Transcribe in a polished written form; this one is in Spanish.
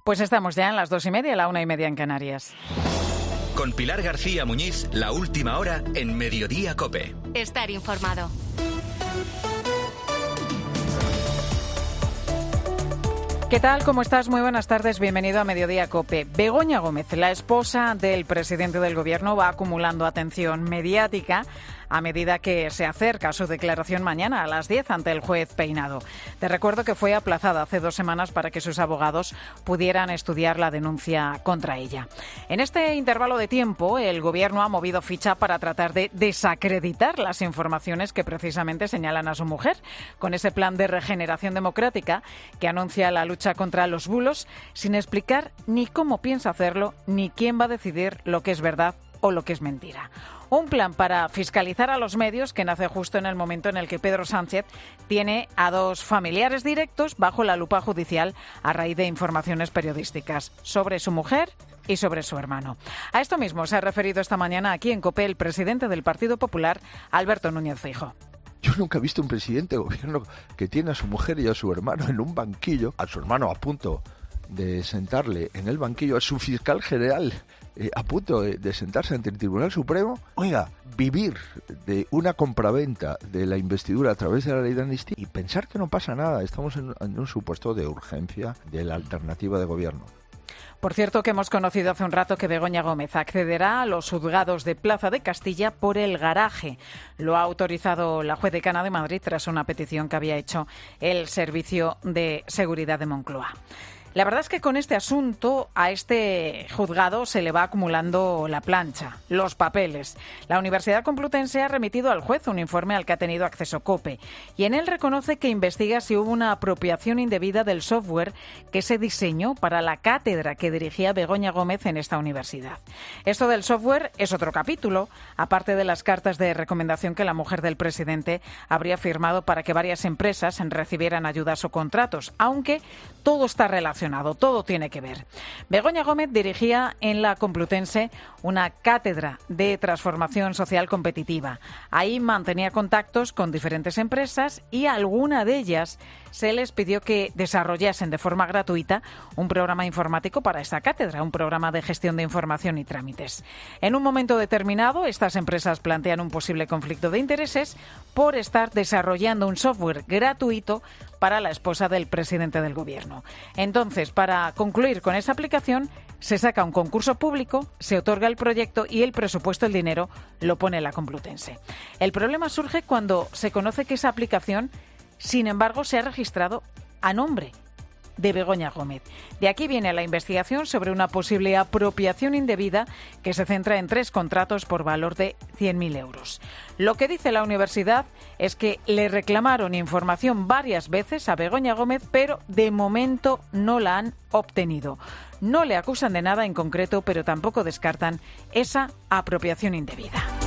Pues estamos ya en las 2:30, la 1:30 en Canarias. Con Pilar García Muñiz, la última hora en Mediodía COPE. Estar informado. ¿Qué tal? ¿Cómo estás? Muy buenas tardes. Bienvenido a Mediodía COPE. Begoña Gómez, la esposa del presidente del Gobierno, va acumulando atención mediática a medida que se acerca su declaración mañana a las 10 ante el juez Peinado. Te recuerdo que fue aplazada hace 2 semanas para que sus abogados pudieran estudiar la denuncia contra ella. En este intervalo de tiempo, el Gobierno ha movido ficha para tratar de desacreditar las informaciones que precisamente señalan a su mujer, con ese plan de regeneración democrática que anuncia la lucha contra los bulos, sin explicar ni cómo piensa hacerlo, ni quién va a decidir lo que es verdad o lo que es mentira. Un plan para fiscalizar a los medios que nace justo en el momento en el que Pedro Sánchez tiene a 2 familiares directos bajo la lupa judicial a raíz de informaciones periodísticas sobre su mujer y sobre su hermano. A esto mismo se ha referido esta mañana aquí en COPE el presidente del Partido Popular, Alberto Núñez Feijóo. Yo nunca he visto un presidente de gobierno que tiene a su mujer y a su hermano en un banquillo, a su hermano a punto de sentarle en el banquillo, a su fiscal general a punto de sentarse ante el Tribunal Supremo. Oiga, vivir de una compraventa de la investidura a través de la ley de amnistía y pensar que no pasa nada. Estamos en un supuesto de urgencia de la alternativa de gobierno. Por cierto, que hemos conocido hace un rato que Begoña Gómez accederá a los juzgados de Plaza de Castilla por el garaje. Lo ha autorizado la juez decana de Madrid tras una petición que había hecho el Servicio de Seguridad de Moncloa. La verdad es que con este asunto a este juzgado se le va acumulando la plancha, los papeles. La Universidad Complutense ha remitido al juez un informe al que ha tenido acceso COPE y en él reconoce que investiga si hubo una apropiación indebida del software que se diseñó para la cátedra que dirigía Begoña Gómez en esta universidad. Esto del software es otro capítulo, aparte de las cartas de recomendación que la mujer del presidente habría firmado para que varias empresas recibieran ayudas o contratos, aunque todo está relacionado. Todo tiene que ver. Begoña Gómez dirigía en la Complutense una cátedra de transformación social competitiva. Ahí mantenía contactos con diferentes empresas y a alguna de ellas se les pidió que desarrollasen de forma gratuita un programa informático para esta cátedra, un programa de gestión de información y trámites. En un momento determinado, estas empresas plantean un posible conflicto de intereses por estar desarrollando un software gratuito para la esposa del presidente del Gobierno. Entonces, para concluir con esa aplicación, se saca un concurso público, se otorga el proyecto y el presupuesto, el dinero, lo pone la Complutense. El problema surge cuando se conoce que esa aplicación, sin embargo, se ha registrado a nombre de Begoña Gómez. De aquí viene la investigación sobre una posible apropiación indebida que se centra en 3 contratos por valor de 100.000 euros. Lo que dice la universidad es que le reclamaron información varias veces a Begoña Gómez, pero de momento no la han obtenido. No le acusan de nada en concreto, pero tampoco descartan esa apropiación indebida.